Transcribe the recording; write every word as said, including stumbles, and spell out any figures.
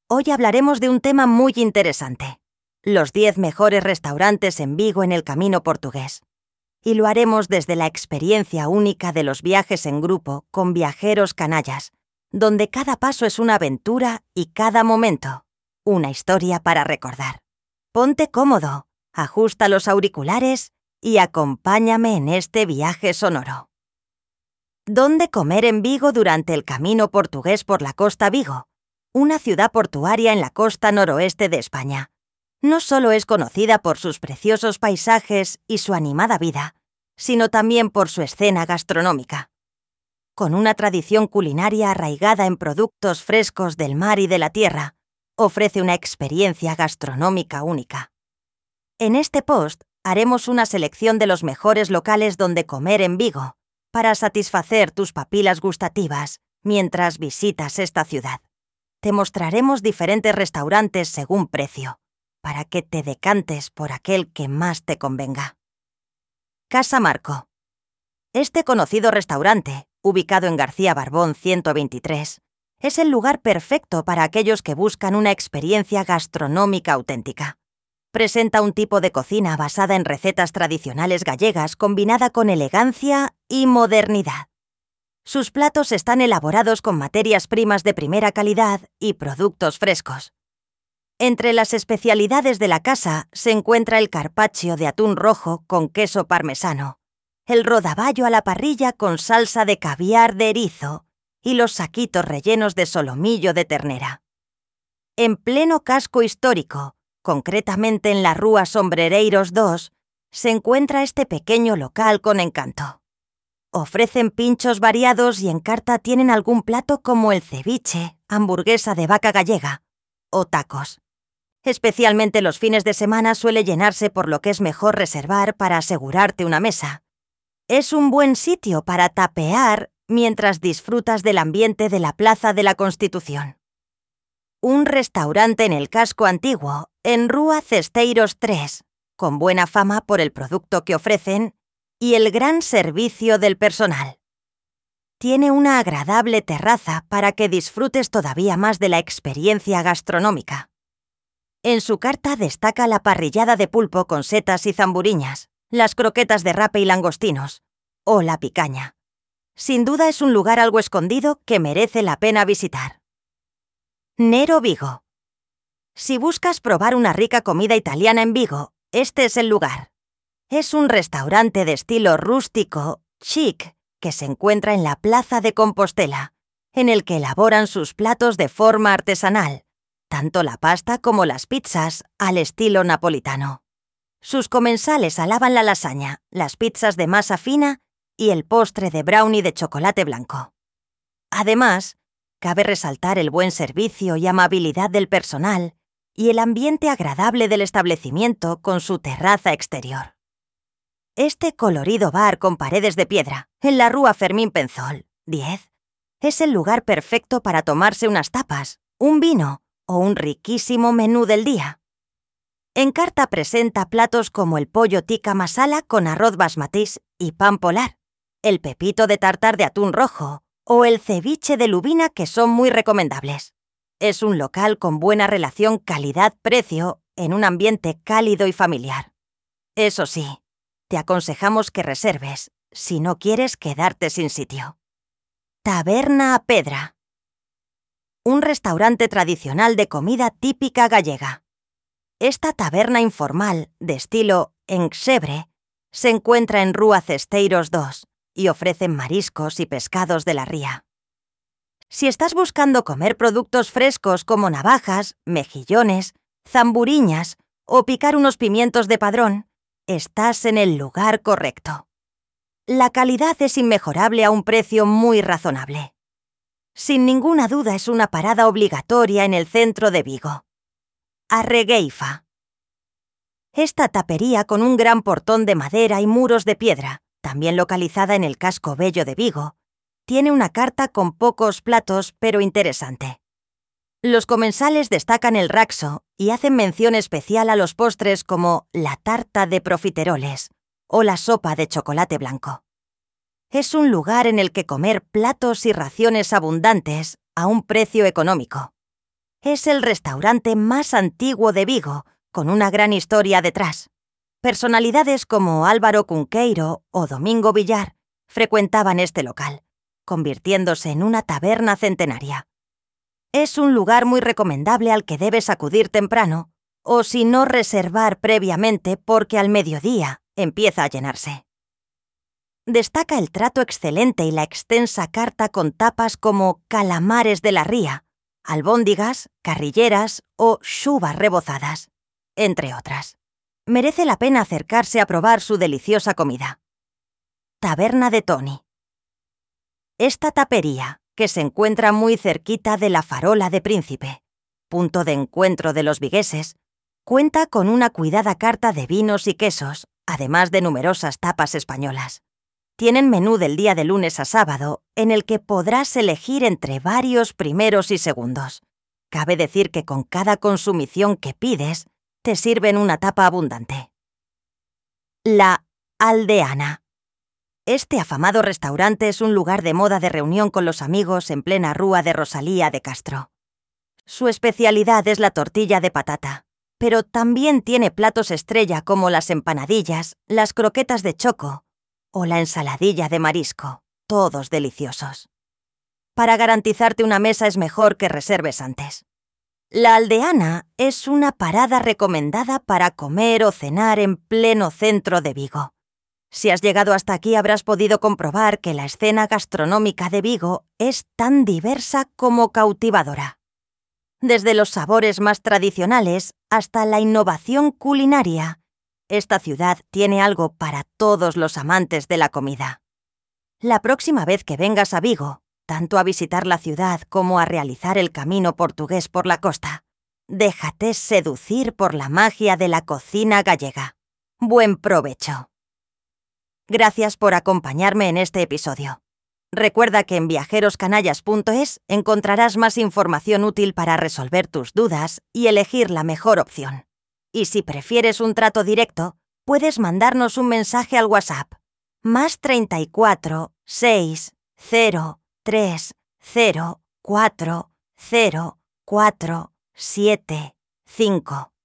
Hoy hablaremos de un tema muy interesante, los diez mejores restaurantes en Vigo en el Camino Portugués. Y lo haremos desde la experiencia única de los viajes en grupo con viajeros canallas, donde cada paso es una aventura y cada momento una historia para recordar. Ponte cómodo, ajusta los auriculares y acompáñame en este viaje sonoro. ¿Dónde comer en Vigo durante el Camino Portugués por la Costa Vigo? Una ciudad portuaria en la costa noroeste de España. No solo es conocida por sus preciosos paisajes y su animada vida, sino también por su escena gastronómica. Con una tradición culinaria arraigada en productos frescos del mar y de la tierra, ofrece una experiencia gastronómica única. En este post haremos una selección de los mejores locales donde comer en Vigo, para satisfacer tus papilas gustativas mientras visitas esta ciudad. Te mostraremos diferentes restaurantes según precio, para que te decantes por aquel que más te convenga. Casa Marco. Este conocido restaurante, ubicado en García Barbón ciento veintitrés, es el lugar perfecto para aquellos que buscan una experiencia gastronómica auténtica. Presenta un tipo de cocina basada en recetas tradicionales gallegas combinada con elegancia y modernidad. Sus platos están elaborados con materias primas de primera calidad y productos frescos. Entre las especialidades de la casa se encuentra el carpaccio de atún rojo con queso parmesano, el rodaballo a la parrilla con salsa de caviar de erizo y los saquitos rellenos de solomillo de ternera. En pleno casco histórico, concretamente en la Rúa Sombrereiros dos, se encuentra este pequeño local con encanto. Ofrecen pinchos variados y en carta tienen algún plato como el ceviche, hamburguesa de vaca gallega o tacos. Especialmente los fines de semana suele llenarse, por lo que es mejor reservar para asegurarte una mesa. Es un buen sitio para tapear mientras disfrutas del ambiente de la Plaza de la Constitución. Un restaurante en el casco antiguo, en Rúa Cesteiros tres, con buena fama por el producto que ofrecen y el gran servicio del personal. Tiene una agradable terraza para que disfrutes todavía más de la experiencia gastronómica. En su carta destaca la parrillada de pulpo con setas y zamburiñas, las croquetas de rape y langostinos, o la picaña. Sin duda es un lugar algo escondido que merece la pena visitar. Nero Vigo. Si buscas probar una rica comida italiana en Vigo, este es el lugar. Es un restaurante de estilo rústico, chic, que se encuentra en la Plaza de Compostela, en el que elaboran sus platos de forma artesanal, tanto la pasta como las pizzas al estilo napolitano. Sus comensales alaban la lasaña, las pizzas de masa fina y el postre de brownie de chocolate blanco. Además, cabe resaltar el buen servicio y amabilidad del personal y el ambiente agradable del establecimiento con su terraza exterior. Este colorido bar con paredes de piedra, en la Rúa Fermín Penzol, diez, es el lugar perfecto para tomarse unas tapas, un vino o un riquísimo menú del día. En carta presenta platos como el pollo tikka masala con arroz basmati y pan polar, el pepito de tartar de atún rojo o el ceviche de lubina, que son muy recomendables. Es un local con buena relación calidad-precio en un ambiente cálido y familiar. Eso sí, te aconsejamos que reserves si no quieres quedarte sin sitio. Taberna a Pedra. Un restaurante tradicional de comida típica gallega. Esta taberna informal, de estilo enxebre, se encuentra en Rúa Cesteiros dos y ofrecen mariscos y pescados de la ría. Si estás buscando comer productos frescos como navajas, mejillones, zamburiñas o picar unos pimientos de padrón, estás en el lugar correcto. La calidad es inmejorable a un precio muy razonable. Sin ninguna duda es una parada obligatoria en el centro de Vigo. Arregueifa. Esta tapería con un gran portón de madera y muros de piedra, también localizada en el casco bello de Vigo, tiene una carta con pocos platos pero interesante. Los comensales destacan el raxo y hacen mención especial a los postres como la tarta de profiteroles o la sopa de chocolate blanco. Es un lugar en el que comer platos y raciones abundantes a un precio económico. Es el restaurante más antiguo de Vigo, con una gran historia detrás. Personalidades como Álvaro Cunqueiro o Domingo Villar frecuentaban este local, convirtiéndose en una taberna centenaria. Es un lugar muy recomendable al que debes acudir temprano, o si no reservar previamente porque al mediodía empieza a llenarse. Destaca el trato excelente y la extensa carta con tapas como calamares de la ría, albóndigas, carrilleras o chuvas rebozadas, entre otras. Merece la pena acercarse a probar su deliciosa comida. Taberna de Toni. Esta tapería, que se encuentra muy cerquita de la Farola de Príncipe, punto de encuentro de los vigueses, cuenta con una cuidada carta de vinos y quesos, además de numerosas tapas españolas. Tienen menú del día de lunes a sábado, en el que podrás elegir entre varios primeros y segundos. Cabe decir que con cada consumición que pides, te sirven una tapa abundante. La Aldeana. Este afamado restaurante es un lugar de moda de reunión con los amigos en plena rúa de Rosalía de Castro. Su especialidad es la tortilla de patata, pero también tiene platos estrella como las empanadillas, las croquetas de choco o la ensaladilla de marisco, todos deliciosos. Para garantizarte una mesa es mejor que reserves antes. La Aldeana es una parada recomendada para comer o cenar en pleno centro de Vigo. Si has llegado hasta aquí habrás podido comprobar que la escena gastronómica de Vigo es tan diversa como cautivadora. Desde los sabores más tradicionales hasta la innovación culinaria, esta ciudad tiene algo para todos los amantes de la comida. La próxima vez que vengas a Vigo, tanto a visitar la ciudad como a realizar el camino portugués por la costa, déjate seducir por la magia de la cocina gallega. ¡Buen provecho! Gracias por acompañarme en este episodio. Recuerda que en viajeroscanallas punto es encontrarás más información útil para resolver tus dudas y elegir la mejor opción. Y si prefieres un trato directo, puedes mandarnos un mensaje al WhatsApp. Más treinta y cuatro, seis, cero, tres, cero, cuatro, cero, cuatro, siete, cinco.